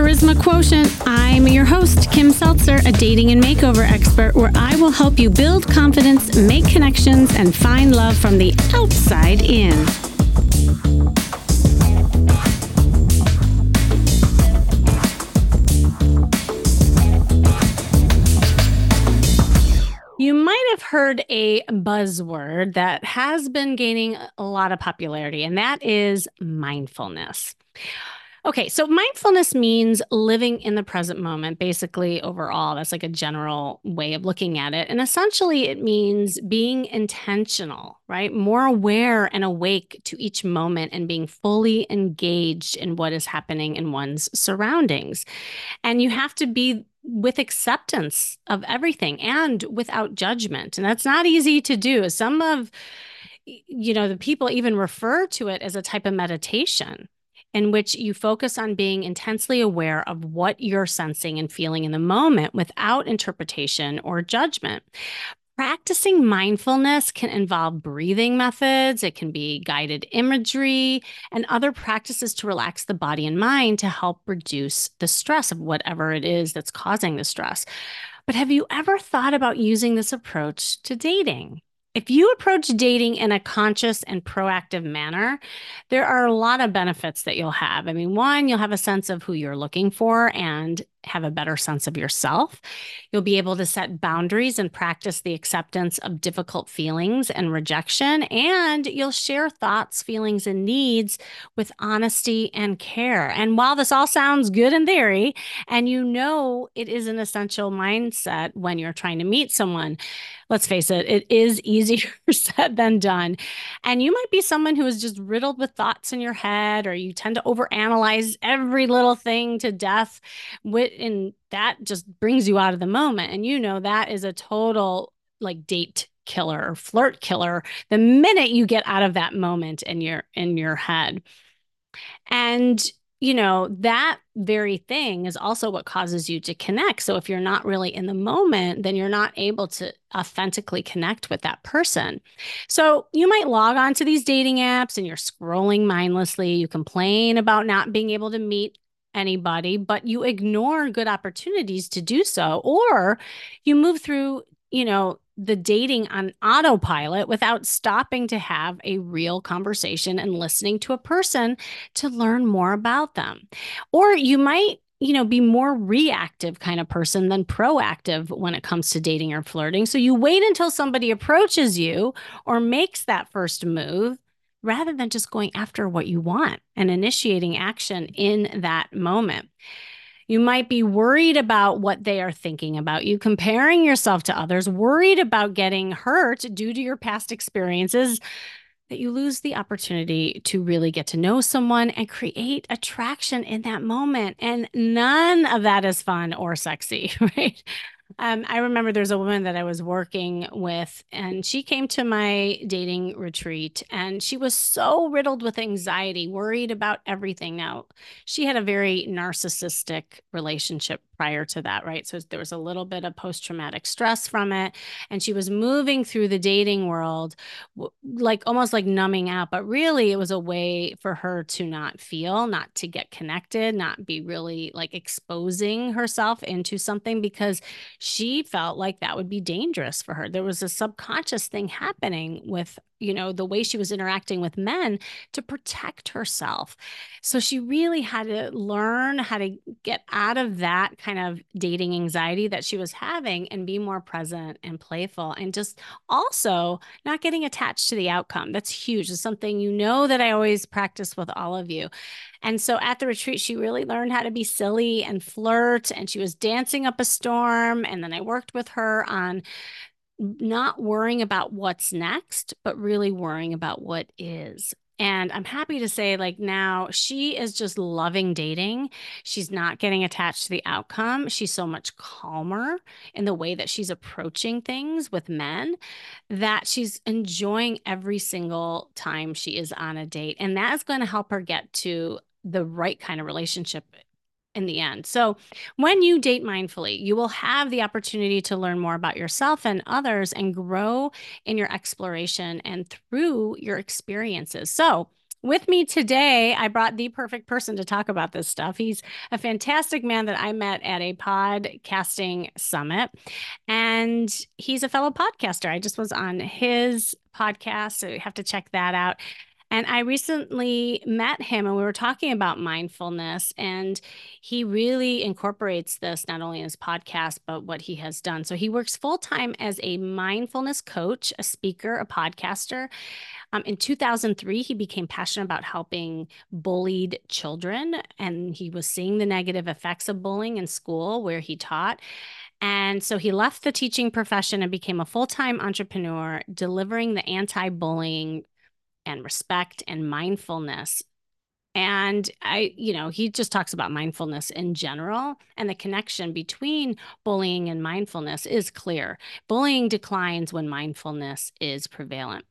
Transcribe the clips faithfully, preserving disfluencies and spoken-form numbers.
Charisma Quotient. I'm your host, Kim Seltzer, a dating and makeover expert, where I will help you build confidence, make connections, and find love from the outside in. You might have heard a buzzword that has been gaining a lot of popularity, and that is mindfulness. Okay, so mindfulness means living in the present moment, basically overall. That's like a general way of looking at it. And essentially, it means being intentional, right? More aware and awake to each moment and being fully engaged in what is happening in one's surroundings. And you have to be with acceptance of everything and without judgment. And that's not easy to do. Some of, you know, the people even refer to it as a type of meditation, in which you focus on being intensely aware of what you're sensing and feeling in the moment without interpretation or judgment. Practicing mindfulness can involve breathing methods, it can be guided imagery, and other practices to relax the body and mind to help reduce the stress of whatever it is that's causing the stress. But have you ever thought about using this approach to dating? If you approach dating in a conscious and proactive manner, there are a lot of benefits that you'll have. I mean, one, you'll have a sense of who you're looking for and have a better sense of yourself. You'll be able to set boundaries and practice the acceptance of difficult feelings and rejection, and you'll share thoughts, feelings, and needs with honesty and care. And while this all sounds good in theory, and you know it is an essential mindset when you're trying to meet someone, let's face it, it is easier said than done. And you might be someone who is just riddled with thoughts in your head, or you tend to overanalyze every little thing to death, and that just brings you out of the moment. And you know that is a total like date killer or flirt killer the minute you get out of that moment in your in your head. And you know, that very thing is also what causes you to connect. So if you're not really in the moment, then you're not able to authentically connect with that person. So you might log on to these dating apps and you're scrolling mindlessly. You complain about not being able to meet anybody, but you ignore good opportunities to do so. Or you move through, you know, the dating on autopilot without stopping to have a real conversation and listening to a person to learn more about them. Or you might, you know, be more reactive kind of person than proactive when it comes to dating or flirting. So you wait until somebody approaches you or makes that first move rather than just going after what you want and initiating action in that moment. You might be worried about what they are thinking about you, comparing yourself to others, worried about getting hurt due to your past experiences, that you lose the opportunity to really get to know someone and create attraction in that moment. And none of that is fun or sexy, right? Um, I remember there's a woman that I was working with, and she came to my dating retreat, and she was so riddled with anxiety, worried about everything. Now, she had a very narcissistic relationship prior to that, right? So there was a little bit of post-traumatic stress from it, and she was moving through the dating world, like almost like numbing out, but really it was a way for her to not feel, not to get connected, not be really like exposing herself into something, because she felt like that would be dangerous for her. There was a subconscious thing happening with, you know, the way she was interacting with men to protect herself. So she really had to learn how to get out of that kind of dating anxiety that she was having and be more present and playful, and just also not getting attached to the outcome. That's huge. It's something, you know, that I always practice with all of you. And so at the retreat, she really learned how to be silly and flirt, and she was dancing up a storm. And then I worked with her on not worrying about what's next, but really worrying about what is. And I'm happy to say, like, now she is just loving dating. She's not getting attached to the outcome. She's so much calmer in the way that she's approaching things with men, that she's enjoying every single time she is on a date. And that is going to help her get to the right kind of relationship in the end. So when you date mindfully, you will have the opportunity to learn more about yourself and others and grow in your exploration and through your experiences. So With me today, I brought the perfect person to talk about this stuff. He's a fantastic man that I met at a podcasting summit, and he's a fellow podcaster. I just was on his podcast, so you have to check that out. And I recently met him and we were talking about mindfulness, and he really incorporates this not only in his podcast, but what he has done. So he works full time as a mindfulness coach, a speaker, a podcaster. Um, in two thousand three, he became passionate about helping bullied children, and he was seeing the negative effects of bullying in school where he taught. And so he left the teaching profession and became a full time entrepreneur, delivering the anti bullying and respect and mindfulness. And I, you know, he just talks about mindfulness in general, and the connection between bullying and mindfulness is clear. Bullying declines when mindfulness is prevalent.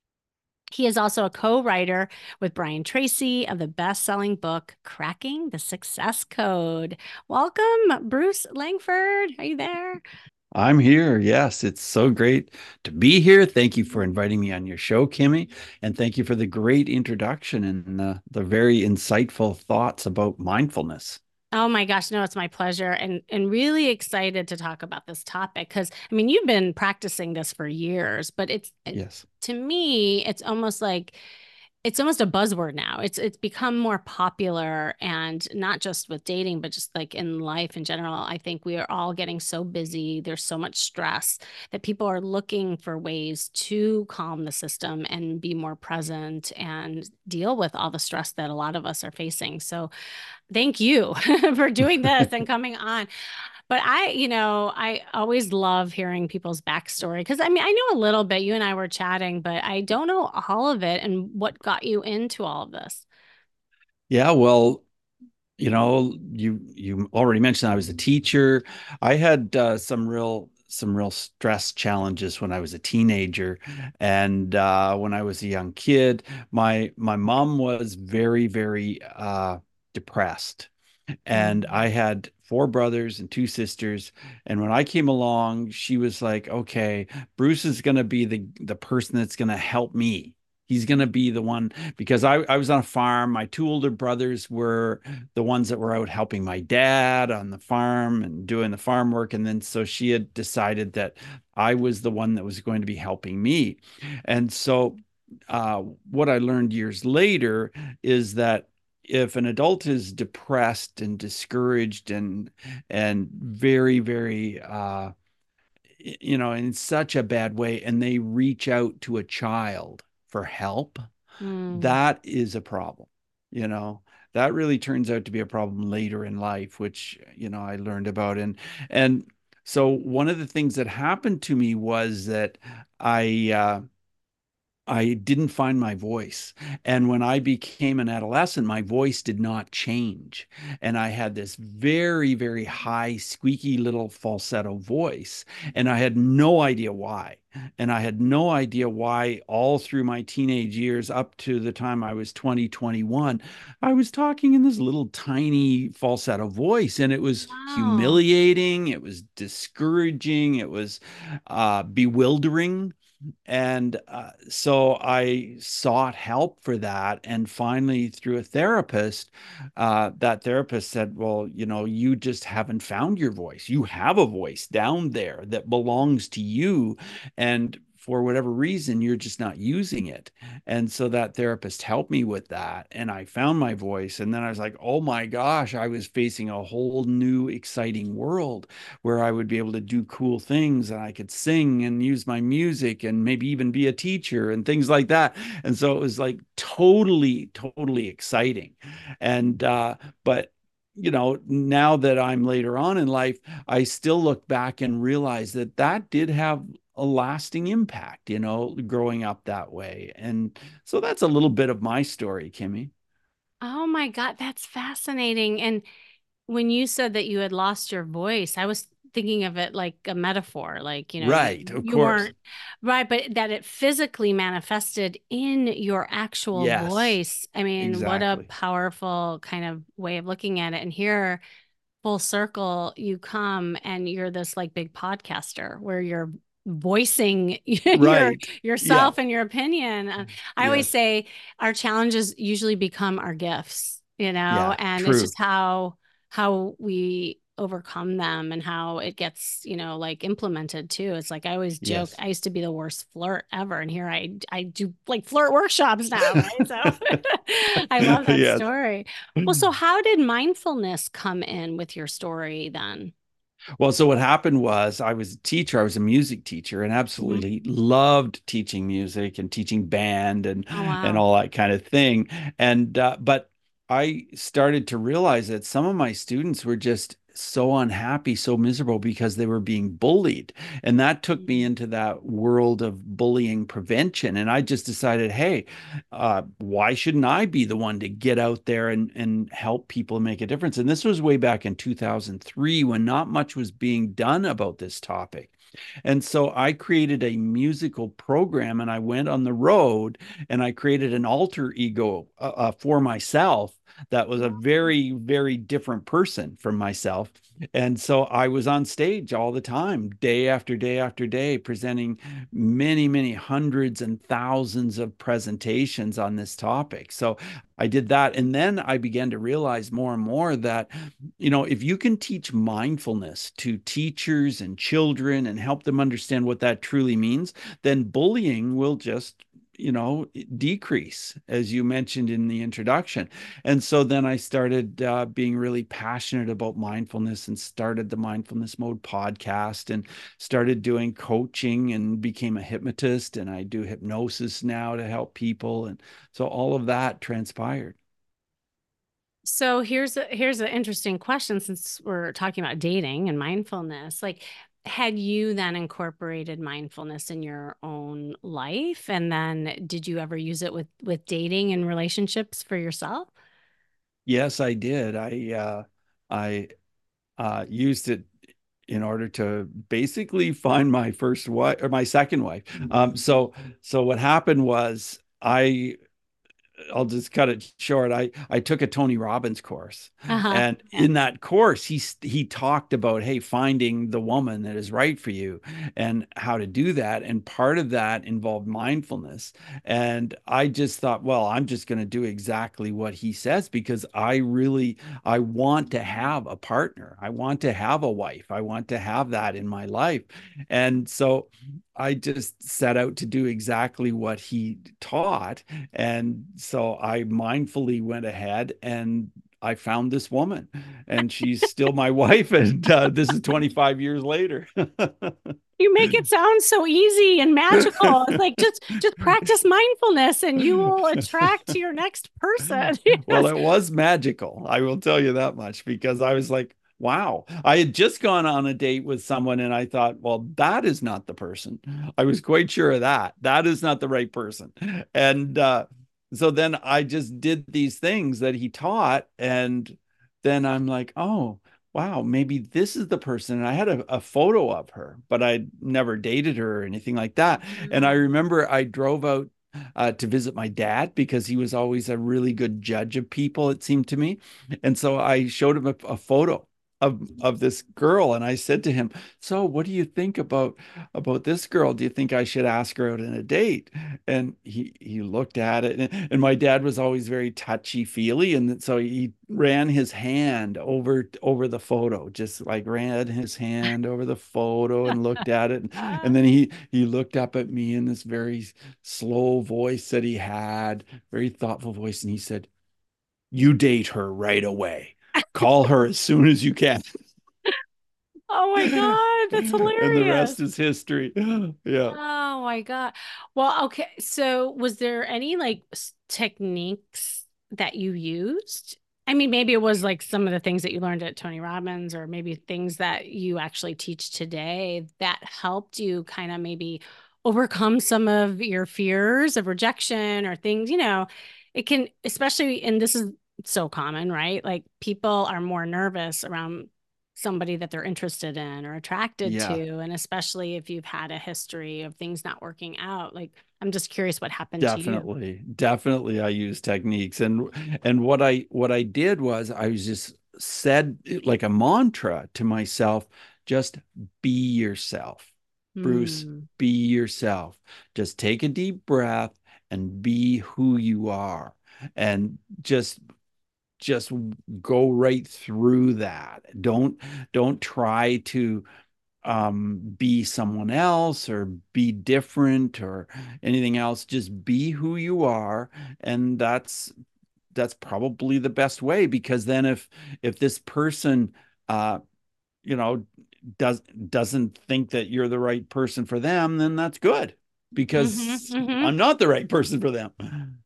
He is also a co-writer with Brian Tracy of the best-selling book Cracking the Success Code. Welcome, Bruce Langford. Are you there? I'm here. Yes, it's so great to be here. Thank you for inviting me on your show, Kimmy, and thank you for the great introduction and uh, the very insightful thoughts about mindfulness. Oh my gosh, no, it's my pleasure, and and really excited to talk about this topic because I mean, you've been practicing this for years, but it's it, Yes. to me, it's almost like it's almost a buzzword now. It's it's become more popular, and not just with dating, but just like in life in general. I think we are all getting so busy. There's so much stress that people are looking for ways to calm the system and be more present and deal with all the stress that a lot of us are facing. So thank you for doing this and coming on. But I, you know, I always love hearing people's backstory because I mean, I know a little bit. You and I were chatting, but I don't know all of it and what got you into all of this. Yeah, well, you know, you you already mentioned I was a teacher. I had uh, some real some real stress challenges when I was a teenager, and uh, when I was a young kid. My my mom was very, very uh, depressed. And Mm. I had four brothers and two sisters. And when I came along, she was like, okay, Bruce is going to be the, the person that's going to help me. He's going to be the one because I, I was on a farm. My two older brothers were the ones that were out helping my dad on the farm and doing the farm work. And then so she had decided that I was the one that was going to be helping me. And so uh, what I learned years later is that if an adult is depressed and discouraged and and very very uh you know in such a bad way and they reach out to a child for help, Mm. that is a problem. you know that really turns out to be a problem later in life, which you know I learned about. And and so one of the things that happened to me was that I uh I didn't find my voice. And when I became an adolescent, my voice did not change. And I had this very, very high, squeaky little falsetto voice. And I had no idea why. And I had no idea why all through my teenage years, up to the time I was twenty, twenty-one, I was talking in this little tiny falsetto voice. And it was Wow. humiliating. It was discouraging. It was uh, bewildering. And uh, so I sought help for that. And finally, through a therapist, uh, that therapist said, well, you know, you just haven't found your voice. You have a voice down there that belongs to you. And for whatever reason, you're just not using it. And so that therapist helped me with that. And I found my voice. And then I was like, oh my gosh, I was facing a whole new, exciting world where I would be able to do cool things and I could sing and use my music and maybe even be a teacher and things like that. And so it was like totally, totally exciting. And, uh, but, you know, now that I'm later on in life, I still look back and realize that that did have a lasting impact, you know, growing up that way. And so that's a little bit of my story, Kimmy. Oh my God, that's fascinating. And when you said that you had lost your voice, I was thinking of it like a metaphor, like, you know, you, Right, of you course. weren't right, but that it physically manifested in your actual Yes, voice. I mean, what a exactly. powerful kind of way of looking at it. And here, full circle, you come and you're this like big podcaster where your voicing your Right. Yeah. yourself and your opinion. Uh, I always Yes. say our challenges usually become our gifts, you know, Yeah. and it's True. just how how we overcome them and how it gets, you know, like implemented too. It's like I always joke, Yes. I used to be the worst flirt ever, and here I I do like flirt workshops now, right? So I love that Yes. story. Well, so how did mindfulness come in with your story then? Well, so what happened was I was a teacher. I was a music teacher and Mhm. absolutely loved teaching music and teaching band and Oh and wow. all that kind of thing. And uh, but I started to realize that some of my students were just so unhappy, so miserable because they were being bullied. And that took me into that world of bullying prevention. And I just decided, hey, uh, why shouldn't I be the one to get out there and, and help people make a difference? And this was way back in two thousand three when not much was being done about this topic. And so I created a musical program and I went on the road and I created an alter ego uh, uh, for myself that was a very, very different person from myself. And so I was on stage all the time, day after day after day, presenting many, many hundreds and thousands of presentations on this topic. So I did that. And then I began to realize more and more that, you know, if you can teach mindfulness to teachers and children and help them understand what that truly means, then bullying will just you know decrease, as you mentioned in the introduction. And so then I started uh, being really passionate about mindfulness and started the Mindfulness Mode podcast and started doing coaching and became a hypnotist, and I do hypnosis now to help people. And so all of that transpired. So here's a here's an interesting question since we're talking about dating and mindfulness. Like, had you then incorporated mindfulness in your own life? And then did you ever use it with with dating and relationships for yourself? Yes, I did. I uh, I uh, used it in order to basically find my first wife or my second wife. Um, so so what happened was I I'll just cut it short. I I took a Tony Robbins course, Uh-huh. and Yeah. in that course, he he talked about, hey, finding the woman that is right for you and how to do that. And part of that involved mindfulness. And I just thought, well, I'm just going to do exactly what he says because I really I want to have a partner. I want to have a wife. I want to have that in my life. And so I just set out to do exactly what he taught. And so I mindfully went ahead and I found this woman, and she's still my wife. And uh, this is twenty-five years later. You make it sound so easy and magical. It's like just just practice mindfulness and you will attract your next person. Well, Yes. it was magical. I will tell you that much because I was like, wow. I had just gone on a date with someone and I thought, well, that is not the person. I was quite sure of that. That is not the right person. And uh, so then I just did these things that he taught. And then I'm like, oh, wow, maybe this is the person. And I had a, a photo of her, but I never dated her or anything like that. And I Wow. remember I drove out uh, to visit my dad because he was always a really good judge of people, it seemed to me. And so I showed him a, a photo of of this girl, and I said to him, "So, what do you think about about this girl? Do you think I should ask her out on a date?" And he he looked at it, and, and my dad was always very touchy feely, and so he ran his hand over over the photo, just like ran his hand over the photo and looked at it, and, and then he he looked up at me in this very slow voice that he had, very thoughtful voice, and he said, "You date her right away. Call her as soon as you can." Oh my God, that's And the hilarious. rest is history. Yeah. Oh my God. Well, okay. So was there any like s- techniques that you used? I mean, maybe it was like some of the things that you learned at Tony Robbins, or maybe things that you actually teach today that helped you kind of maybe overcome some of your fears of rejection or things, you know, it can, especially, and this is so common, right? Like people are more nervous around somebody that they're interested in or attracted Yeah. to. And especially if you've had a history of things not working out, like I'm just curious what happened to you. Definitely. Definitely I use techniques. And and what I what I did was I was just said like a mantra to myself, just be yourself. Bruce, Mm. be yourself. Just take a deep breath and be who you are. And just just go right through that. Don't don't try to um, be someone else or be different or anything else. Just be who you are, and that's that's probably the best way, because then if if this person uh you know does doesn't think that you're the right person for them, then that's good, Hmm. because Hmm. I'm not the right person for them.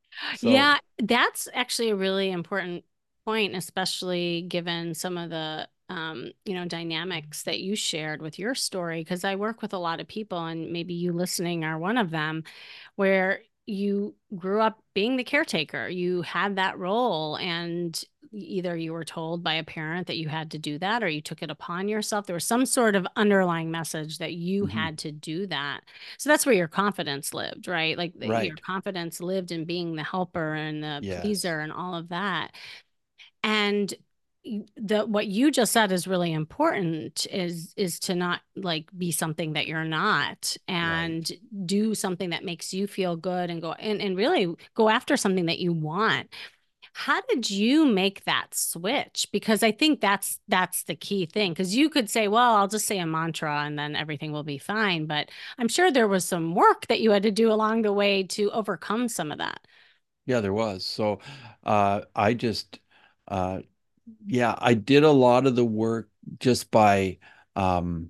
So Yeah, that's actually a really important point, especially given some of the um, you know, dynamics that you shared with your story, because I work with a lot of people, and maybe you listening are one of them, where you grew up being the caretaker. You had that role, and either you were told by a parent that you had to do that, or you took it upon yourself. There was some sort of underlying message that you mhm, had to do that. So that's where your confidence lived, right? Like your right. confidence lived in being the helper and the Yes. pleaser and all of that. And the what you just said is really important, is is to not like be something that you're not, Right. and do something that makes you feel good, and go and, and really go after something that you want. How did you make that switch? Because I think that's that's the key thing. Because you could say, well, I'll just say a mantra and then everything will be fine. But I'm sure there was some work that you had to do along the way to overcome some of that. Yeah, there was. So uh I just uh yeah, I did a lot of the work just by um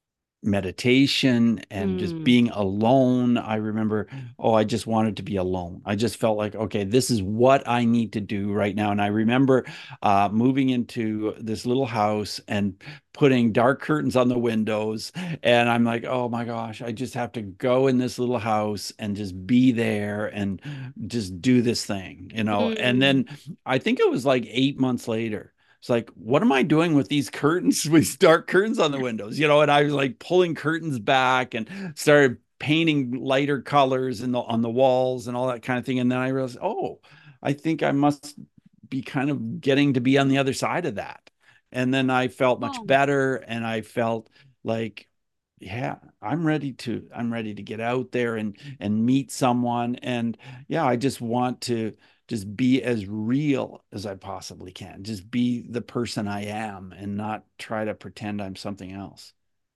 meditation and just Mm. being alone. I remember, oh, I just wanted to be alone. I just felt like, okay, this is what I need to do right now. And I remember uh, moving into this little house and putting dark curtains on the windows. And I'm like, oh my gosh, I just have to go in this little house and just be there and just do this thing, you know? And Mm. then I think it was like eight months later. It's like, what am I doing with these curtains, with these dark curtains on the windows? You know, and I was like pulling curtains back and started painting lighter colors in the on the walls and all that kind of thing. And then I realized, oh, I think I must be kind of getting to be on the other side of that. And then I felt much Oh. better, and I felt like, yeah, I'm ready to I'm ready to get out there and and meet someone. And yeah, I just want to just be as real as I possibly can. Just be the person I am and not try to pretend I'm something else.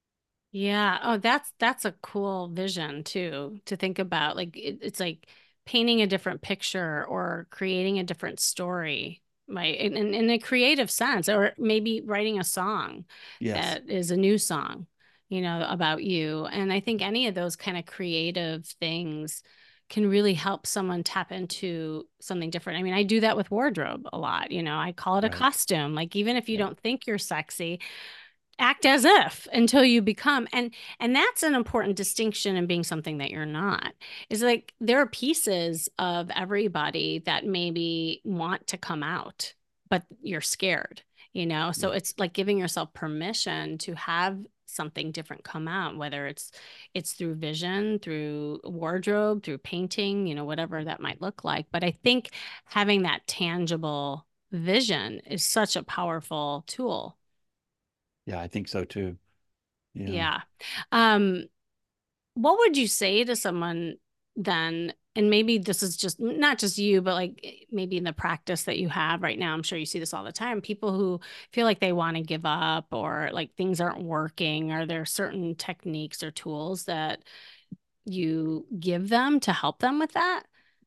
Yeah. Oh, that's that's a cool vision too, to think about. Like it, it's like painting a different picture or creating a different story, right? In, in, in a creative sense, or maybe writing a song Yes. that is a new song, you know, about you. And I think any of those kind of creative things can really help someone tap into something different. I mean, I do that with wardrobe a lot, you know, I call it a Right. costume. Like even if you Yeah. don't think you're sexy, act as if until you become. And and that's an important distinction in being something that you're not. Is like there are pieces of everybody that maybe want to come out, but you're scared, you know so Yeah. it's like giving yourself permission to have something different come out, whether it's it's through vision, through wardrobe, through painting, you know whatever that might look like. But I think having that tangible vision is such a powerful tool. Yeah, I think so too. Yeah. Yeah. Um, what would you say to someone then? And maybe this is just not just you, but like eh, maybe in the practice that you have right now, I'm sure you see this all the time. People who feel like they want to give up, or like things aren't working. Are there certain techniques or tools that you give them to help them with that?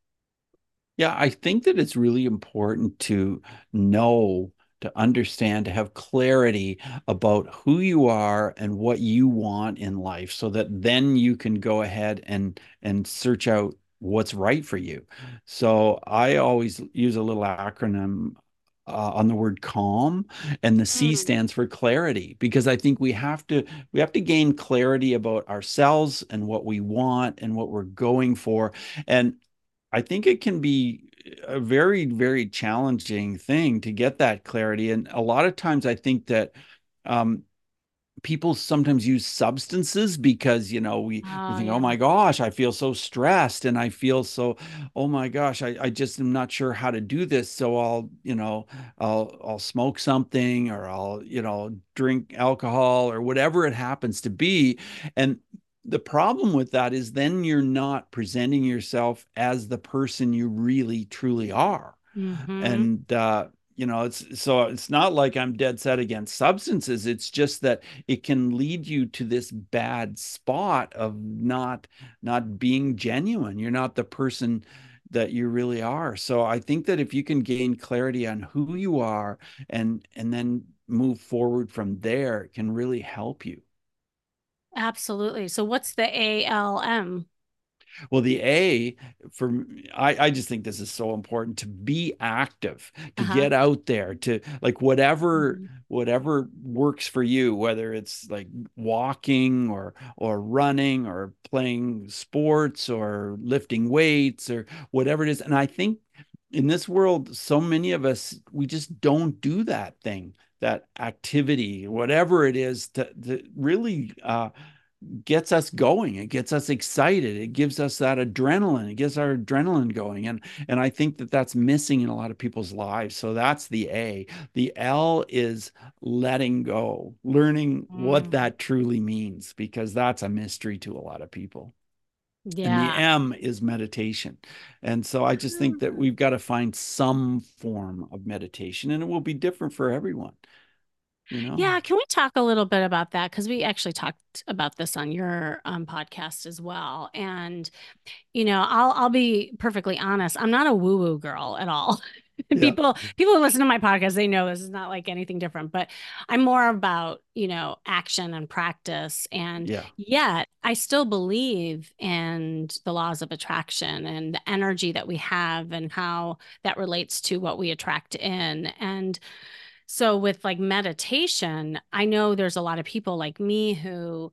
Yeah, I think that it's really important to know, to understand, to have clarity about who you are and what you want in life, so that then you can go ahead and and search out what's right for you. So I always use a little acronym uh, on the word calm, and the C Mm. stands for clarity, because I think we have to we have to gain clarity about ourselves and what we want and what we're going for. And I think it can be a very, very challenging thing to get that clarity. And a lot of times I think that um, people sometimes use substances because, you know, we, we Oh, think, oh yeah. my gosh, I feel so stressed and I feel so, oh my gosh, I, I just am not sure how to do this. So I'll, you know, I'll, I'll smoke something, or I'll, you know, drink alcohol or whatever it happens to be. And the problem with that is then you're not presenting yourself as the person you really truly are. Mm-hmm. And uh you know, it's so it's not like I'm dead set against substances. It's just that it can lead you to this bad spot of not not being genuine. You're not the person that you really are. So I think that if you can gain clarity on who you are and and then move forward from there, it can really help you. Absolutely. So what's the A L M? Well, the A for I, I just think this is so important to be active, to Uh-huh. get out there, to like whatever Mhm. whatever works for you, whether it's like walking or or running or playing sports or lifting weights or whatever it is. And I think in this world, so many of us we just don't do that thing, that activity, whatever it is, to, to really uh, gets us going. It gets us excited. It gives us that adrenaline. It gets our adrenaline going. And and I think that that's missing in a lot of people's lives. So that's the A. The L is letting go, learning what Mm. that truly means, because that's a mystery to a lot of people. And the Yeah. M is meditation. And so I just think that we've got to find some form of meditation, and it will be different for everyone, you know? Yeah, can we talk a little bit about that? Because we actually talked about this on your um, podcast as well. And you know, I'll I'll be perfectly honest. I'm not a woo-woo girl at all. Yeah. People people who listen to my podcast, they know this is not like anything different, but I'm more about, you know, action and practice. And Yeah. yet I still believe in the laws of attraction and the energy that we have and how that relates to what we attract in. And so with like meditation, I know there's a lot of people like me who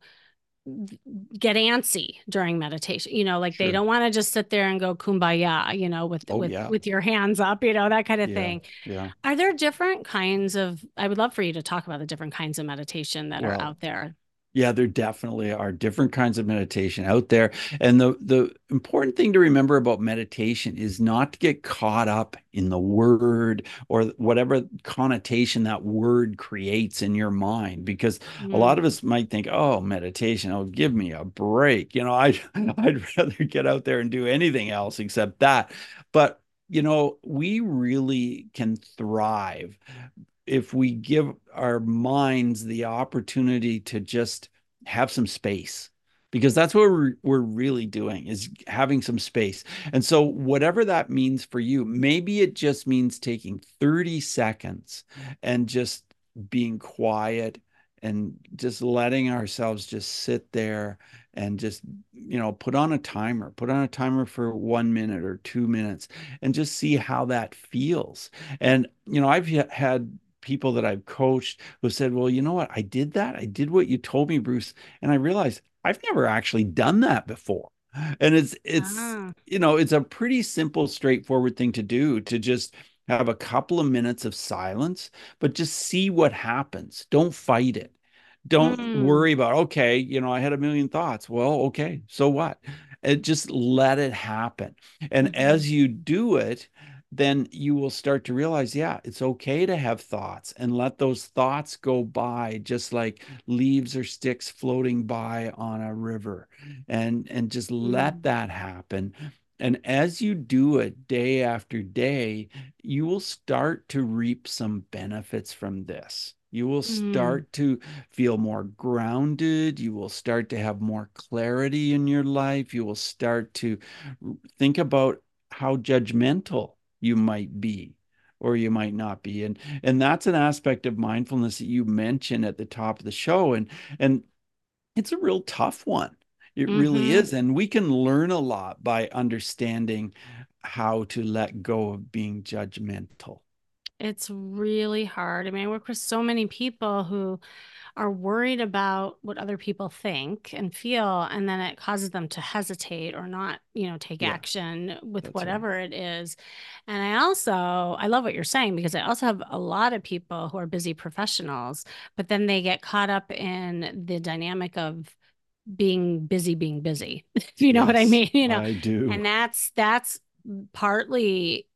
get antsy during meditation. You know, like they Sure. don't want to just sit there and go kumbaya, you know, with Oh, with yeah. with your hands up, you know, that kind of Yeah. thing. Yeah. Are there different kinds of, I would love for you to talk about the different kinds of meditation that are Well, out there. yeah, there definitely are different kinds of meditation out there. And the the important thing to remember about meditation is not to get caught up in the word or whatever connotation that word creates in your mind. Because a lot of Mm, us might think, oh, meditation, oh, give me a break. You know, I'd I'd rather get out there and do anything else except that. But you know, we really can thrive if we give our minds the opportunity to just have some space, because that's what we're, we're really doing is having some space. And so whatever that means for you, maybe it just means taking thirty seconds and just being quiet and just letting ourselves just sit there and just, you know, put on a timer, put on a timer for one minute or two minutes and just see how that feels. And, you know, I've had people that I've coached who said, well, you know what? I did that. I did what you told me, Bruce. And I realized I've never actually done that before. And it's, it's, ah, you know, it's a pretty simple, straightforward thing to do, to just have a couple of minutes of silence, but just see what happens. Don't fight it. Don't mm, worry about, okay, you know, I had a million thoughts. Well, okay, so what? And just let it happen. And mhm, as you do it, then you will start to realize, yeah, it's okay to have thoughts and let those thoughts go by just like leaves or sticks floating by on a river, and and just let mm, that happen. And as you do it day after day, you will start to reap some benefits from this. You will mm, start to feel more grounded. You will start to have more clarity in your life. You will start to think about how judgmental you might be or you might not be. And and that's an aspect of mindfulness that you mentioned at the top of the show. And and it's a real tough one. It really mhm. is. And we can learn a lot by understanding how to let go of being judgmental. It's really hard. I mean, I work with so many people who are worried about what other people think and feel, and then it causes them to hesitate or not, you know, take Yeah, action with that's right. whatever it is. And I also, I love what you're saying because I also have a lot of people who are busy professionals, but then they get caught up in the dynamic of being busy, being busy. You know what I Yes, mean? You know, I do. and that's that's partly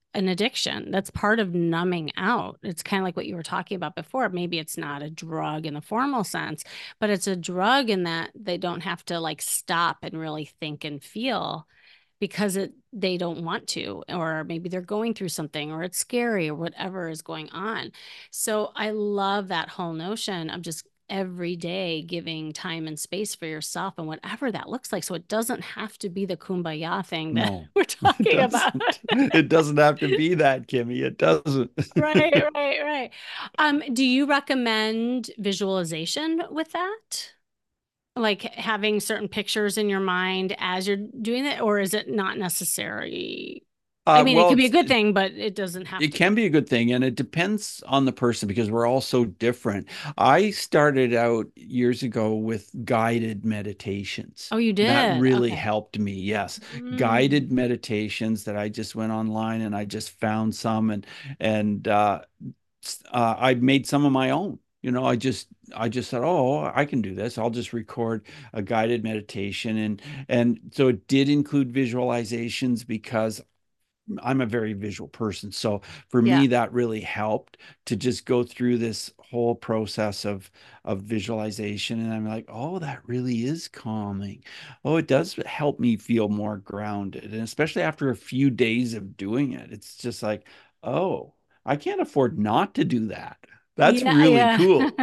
an addiction. That's part of numbing out. It's kind of like what you were talking about before. Maybe it's not a drug in the formal sense, but it's a drug in that they don't have to like stop and really think and feel because it they don't want to, or maybe they're going through something, or it's scary, or whatever is going on. So I love that whole notion of just every day giving time and space for yourself and whatever that looks like. So it doesn't have to be the kumbaya thing that No, we're it talking about. doesn't. It doesn't have to be that, Kimmy. It doesn't. Right, right, right. Um, do you recommend visualization with that? Like having certain pictures in your mind as you're doing it, or is it not necessary? I Uh, mean, it well, could be a it's good thing, but it doesn't have it to be. can be a good thing, and it depends on the person because we're all so different. I started out years ago with guided meditations. Oh, you That did? really Okay. helped me. Yes, Mm, guided meditations that I just went online and I just found some and and uh, uh, I made some of my own. You know, I just I just thought, oh, I can do this. I'll just record a guided meditation, and and so it did include visualizations because I'm a very visual person. So for yeah. me, that really helped to just go through this whole process of of visualization. And I'm like, oh, that really is calming. Oh, it does help me feel more grounded. And especially after a few days of doing it, it's just like, oh, I can't afford not to do that. That's Yeah, really yeah. cool.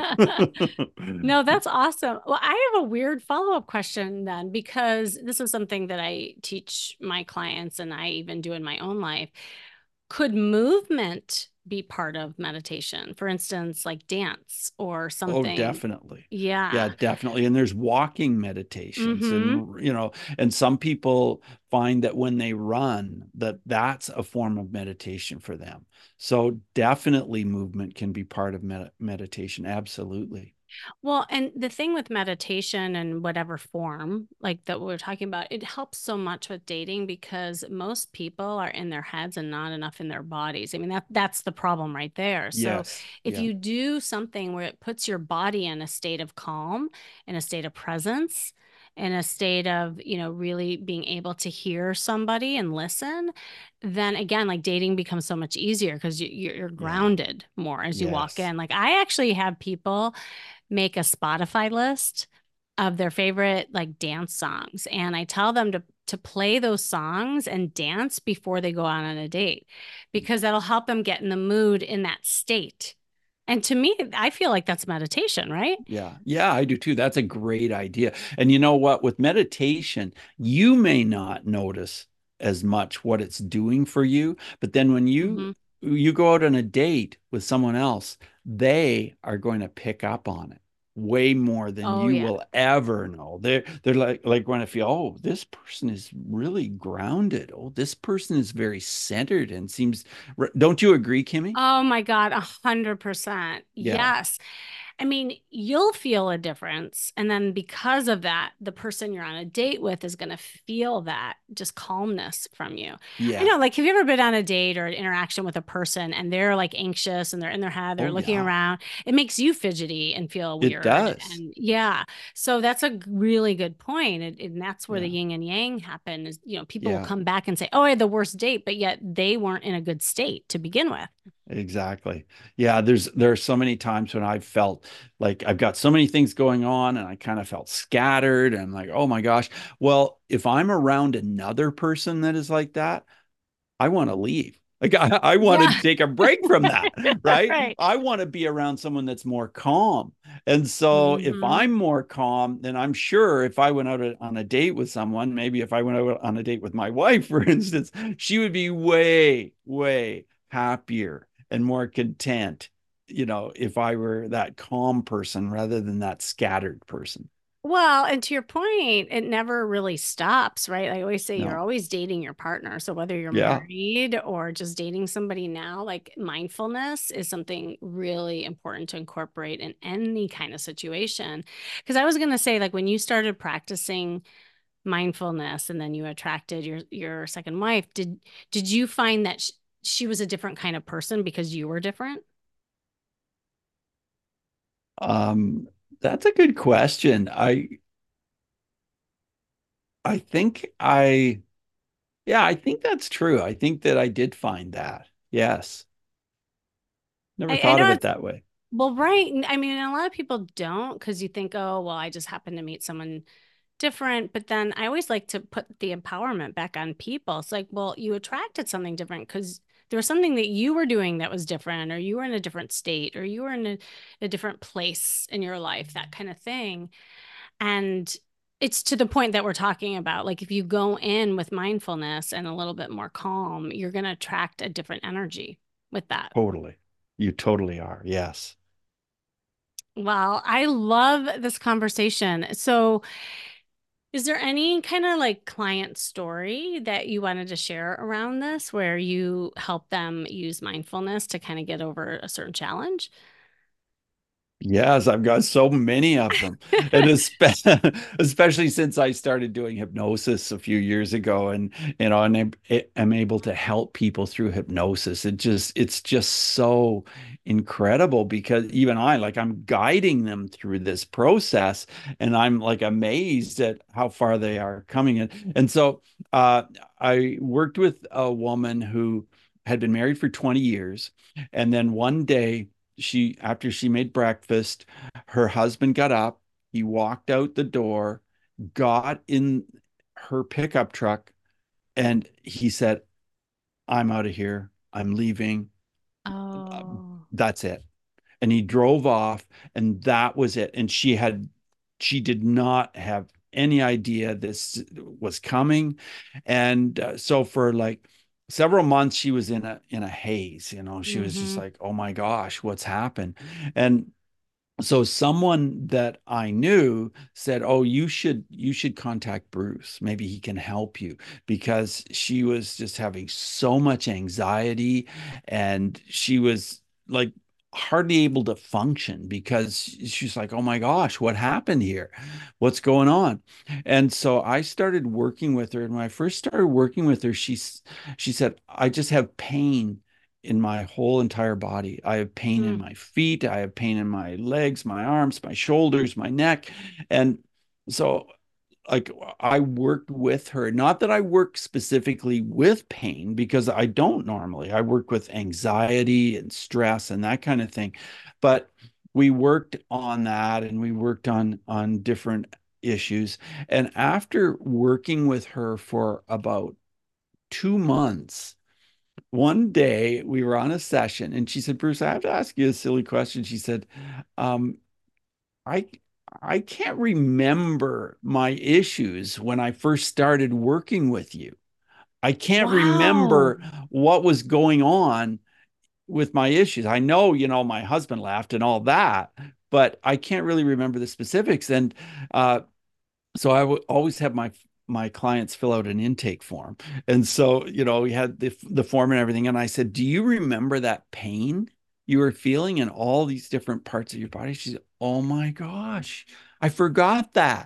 No, that's awesome. Well, I have a weird follow-up question then, because this is something that I teach my clients and I even do in my own life. Could movement be part of meditation? For instance, like dance or Oh, something? definitely. Yeah, Yeah. definitely. And there's walking meditations Mm-hmm. and you know, and some people find that when they run that that's a form of meditation for them. So definitely movement can be part of med meditation. Absolutely. Well, and the thing with meditation and whatever form, like that we're talking about, it helps so much with dating because most people are in their heads and not enough in their bodies. I mean, that that's the problem right there. So Yes. if Yeah. you do something where it puts your body in a state of calm, in a state of presence, in a state of, you know, really being able to hear somebody and listen, then again, like dating becomes so much easier because you, you're Yeah. grounded more as you walk Yes. in. Like I actually have people make a Spotify list of their favorite like dance songs. And I tell them to to play those songs and dance before they go out on a date because that'll help them get in the mood in that state. And to me, I feel like that's meditation, right? Yeah. Yeah, I do too. That's a great idea. And you know what? With meditation, you may not notice as much what it's doing for you, but then when you Hmm. you go out on a date with someone else, they are going to pick up on it way more than Oh you yeah. will ever know. They're they're like like going to feel, oh, this person is really grounded. Oh, this person is very centered and seems, don't you agree, Kimmy? Oh my God, a hundred percent. Yeah. Yes. I mean, you'll feel a difference. And then because of that, the person you're on a date with is going to feel that just calmness from you. I Yeah. know, like, have you ever been on a date or an interaction with a person and they're like anxious and they're in their head, they're Oh looking yeah. around? It makes you fidgety and feel It weird. does. And yeah, so that's a g- really good point. And, and that's where the Yeah. yin and yang happen is, you know, people will Yeah, come back and say, oh, I had the worst date, but yet they weren't in a good state to begin with. exactly. Yeah, there's there are so many times when I've felt like I've got so many things going on and I kind of felt scattered and like, oh my gosh. Well, if I'm around another person that is like that, I want to leave. Like I, I want to Yeah. take a break from that, right? Right. I want to be around someone that's more calm. And so if Hmm. I'm more calm, then I'm sure if I went out on a date with someone, maybe if I went out on a date with my wife, for instance, she would be way, way happier and more content, you know, if I were that calm person rather than that scattered person. Well, and to your point, it never really stops, right? I always say you're No. always dating your partner. So whether you're Yeah. married or just dating somebody now, like mindfulness is something really important to incorporate in any kind of situation. Because I was going to say, like when you started practicing mindfulness and then you attracted your your second wife, did did you find that sh she was a different kind of person because you were different? Um, that's a good question. I I think I Yeah, I think that's true. I think that I did find that. Yes. Never I, I thought know of it it's that way. well, right. I mean, a lot of people don't because you think, oh, well, I just happened to meet someone different. But then I always like to put the empowerment back on people. It's like, well, you attracted something different because there was something that you were doing that was different, or you were in a different state, or you were in a, a different place in your life, that kind of thing. And it's to the point that we're talking about. Like, if you go in with mindfulness and a little bit more calm, you're going to attract a different energy with that. Totally. You totally are. Yes. Well, I love this conversation. So, is there any kind of like client story that you wanted to share around this where you help them use mindfulness to kind of get over a certain challenge? Yes, I've got so many of them. And especially, especially since I started doing hypnosis a few years ago and you know, and I'm, I'm able to help people through hypnosis. It just it's just so incredible because even I like I'm guiding them through this process and I'm like amazed at how far they are coming in. And so uh I worked with a woman who had been married for twenty years and then one day she after she made breakfast, her husband got up, he walked out the door, got in her pickup truck, and he said, I'm out of here. I'm leaving. Um, Oh, That's it. And he drove off, and that was it. And she had, she did not have any idea this was coming. And uh, so for like several months, she was in a in a haze. You know, she was just mm-hmm. like, "Oh my gosh, what's happened?" And so someone that I knew said, "Oh, you should you should contact Bruce. Maybe he can help you," because she was just having so much anxiety and she was like hardly able to function because she's like, "Oh my gosh, what happened here? What's going on?" And so I started working with her and when I first started working with her, she she said, "I just have pain in my whole entire body. I have pain in Mm. my feet, I have pain in my legs, my arms, my shoulders, my neck." And so like I worked with her, not that I work specifically with pain because I don't normally. I work with anxiety and stress and that kind of thing. But we worked on that and we worked on on different issues. And after working with her for about two months, one day we were on a session and she said, Bruce, I have to ask you a silly question. She said, um, I I can't remember my issues when I first started working with you. I can't Wow. remember what was going on with my issues. I know, you know, my husband laughed and all that, but I can't really remember the specifics. And uh, so I would always have my my clients fill out an intake form. And so, you know, we had the the form and everything. And I said, "Do you remember that pain you were feeling in all these different parts of your body?" She said, "Oh my gosh, I forgot that.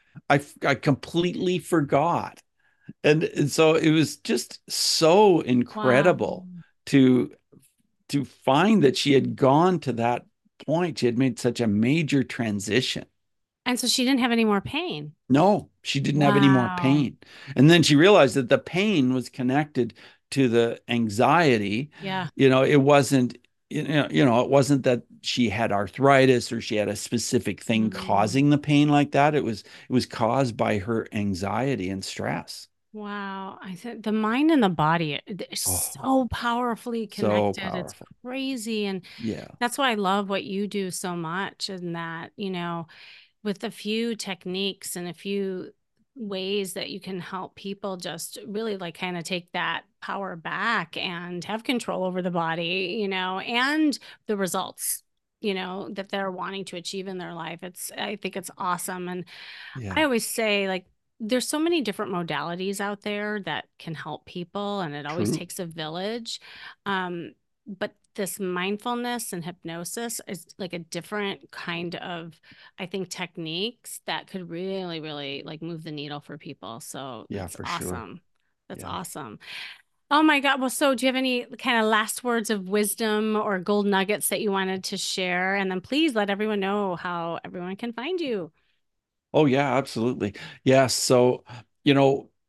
I I completely forgot." And, and so it was just so Wow. incredible to to find that she had gone to that point. She had made such a major transition. And so she didn't have any more pain. No, she didn't have any more Wow. pain. And then she realized that the pain was connected to the anxiety. Yeah. You know, it wasn't, you know, you know, it wasn't that she had arthritis or she had a specific thing Mm. causing the pain like that. It was it was caused by her anxiety and stress. Wow. I think the mind and the body is Oh, so powerfully so connected. It's powerful. crazy. And Yeah, that's why I love what you do so much. And that, you know, with a few techniques and a few ways that you can help people just really like kind of take that power back and have control over the body, you know, and the results, you know, that they're wanting to achieve in their life. It's, I think it's awesome. And I yeah, always say, like, there's so many different modalities out there that can help people, and it always true. takes a village. Um, but this mindfulness and hypnosis is like a different kind of, I think, techniques that could really, really like move the needle for people. So Yeah, that's for sure. awesome. That's Yeah. awesome. Oh my God. Well, so do you have any kind of last words of wisdom or gold nuggets that you wanted to share? And then please let everyone know how everyone can find you. Oh, yeah, absolutely. Yeah. So, you know,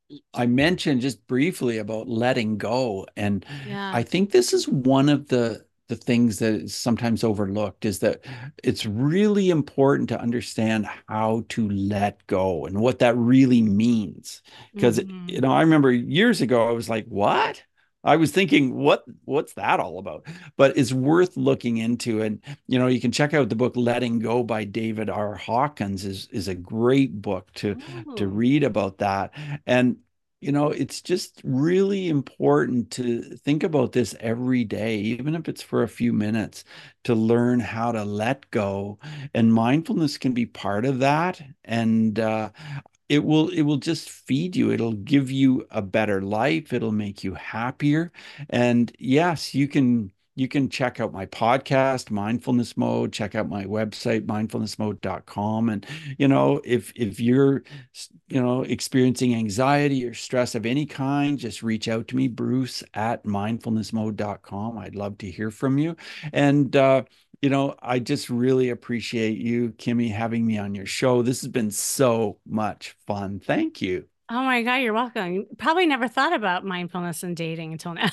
I mentioned just briefly about letting go, and Yeah. I think this is one of the the things that is sometimes overlooked is that it's really important to understand how to let go and what that really means. Because, you Hmm. know, I remember years ago I was like, "What?" I was thinking, "What what's that all about?" But it's worth looking into. And you know, you can check out the book Letting Go by David R. Hawkins is is a great book to to Oh. read about that. And you know, it's just really important to think about this every day, even if it's for a few minutes, to learn how to let go. And mindfulness can be part of that. And uh, it will it will just feed you. It'll give you a better life. It'll make you happier. And yes, you can you can check out my podcast, Mindfulness Mode, check out my website, mindfulness mode dot com. And you know, if if you're you know experiencing anxiety or stress of any kind, just reach out to me, Bruce at mindfulness mode dot com. I'd love to hear from you. And uh you know, I just really appreciate you, Kimmy, having me on your show. This has been so much fun. Thank you. Oh my God, you're welcome. You probably never thought about mindfulness and dating until now.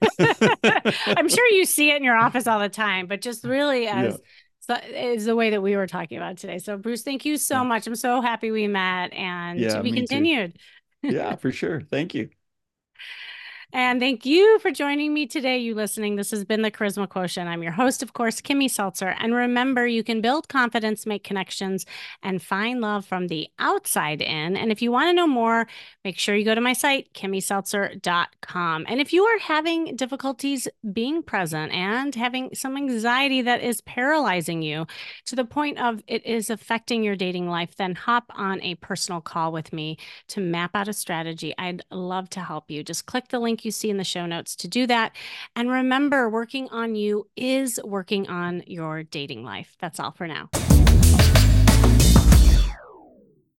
I'm sure you see it in your office all the time, but just really Yeah. as so is the way that we were talking about today. So, Bruce, thank you so Yeah. much. I'm so happy we met and to Yeah, be me too. continued. Yeah, for sure. Thank you. And thank you for joining me today, you listening. This has been the Charisma Quotient. I'm your host, of course, Kimmy Seltzer. And remember, you can build confidence, make connections, and find love from the outside in. And if you want to know more, make sure you go to my site, kimmy seltzer dot com. And if you are having difficulties being present and having some anxiety that is paralyzing you to the point of it is affecting your dating life, then hop on a personal call with me to map out a strategy. I'd love to help you. Just click the link you see in the show notes to do that. And remember, working on you is working on your dating life. That's all for now.